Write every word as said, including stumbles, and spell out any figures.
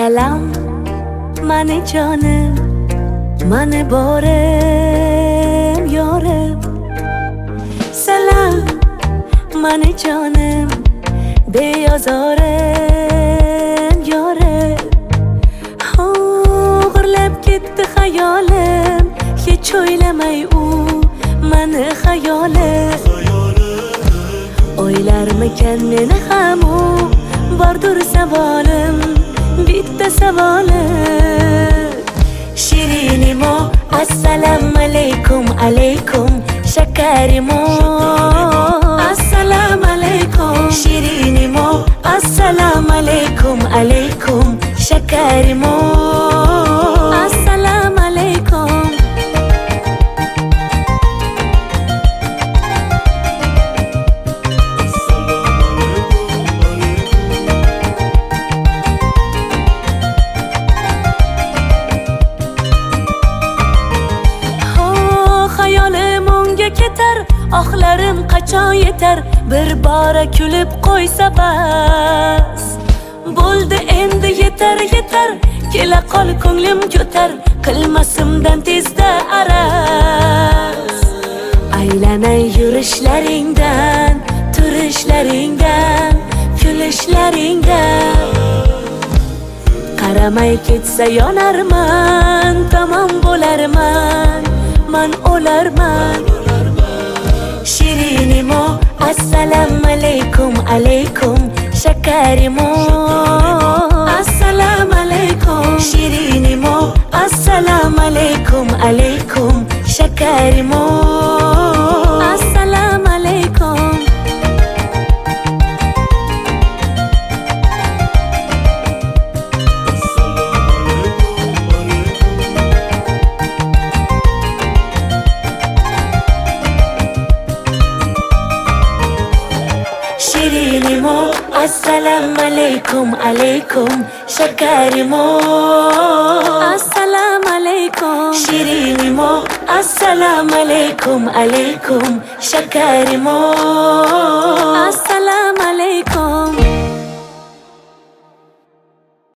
سلام من جانم، من بارم یارم. سلام من جانم، بیازارم یارم. غرلب gitti hayalim, hiç oylamay u mani hayalim. Oylarmikan meni ham u, bordur savolim, bitta savolim. Shirinimo assalomu alaykum alaykum, shakarimo assalomu alaykum. Shirinimo assalomu alaykum alaykum, shakarimo assalomu alaykum. ketar, oxlarim qachon yetar, bir bora kulib qo'ysa bas. Bo'ldi endi yetar yetar, kela qol ko'nglim ko'tar, qilmasimdan tezda araz. Aylanay yurishlaringdan, turishlaringdan, kulishlaringdan. Qaramay ketsa yonarman, tamom bo'larman, man o'larman. Shirinimo assalomu alaykum alaykum, shakarimo assalomu alaykum. Shirinimo assalomu alaykum alaykum, shakarimo assalomu alaykum. Shirinimo assalomu alaykum alaykum, shakarimo assalomu alaykum. Shirinimo assalomu alaykum alaykum, shakarimo assalomu alaykum.